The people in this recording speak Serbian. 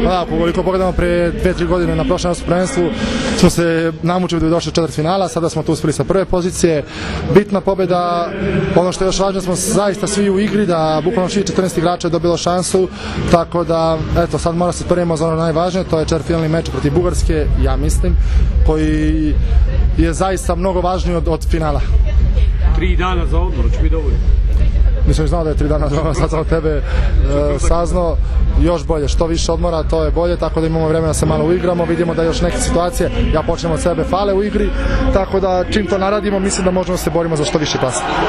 Da, koliko pogledamo pre 2-3 godine na prošlom prvenstvu smo se namučili da bi došli do četvrtfinala, sada smo tu uspeli sa prve pozicije. Bitna pobjeda, ono što je još važno, smo zaista svi u igri, da bukvalno svi 14 igrača je dobilo šansu, tako da eto, sad mora se spremimo za ono najvažnije, to je četvrtfinalni meč protiv Bugarske, ja mislim, koji je zaista mnogo važniji od finala. 3 dana za odmor, će biti dovoljno. Nisam znao da je 3 dana za odmor, sad sam od tebe saznao. Još bolje, što više odmora, to je bolje, tako da imamo vremena da se malo uigramo, vidimo da još neke situacije, ja počnem od sebe, fale u igri, tako da čim to naradimo, mislim da možemo se borimo za što više klasa.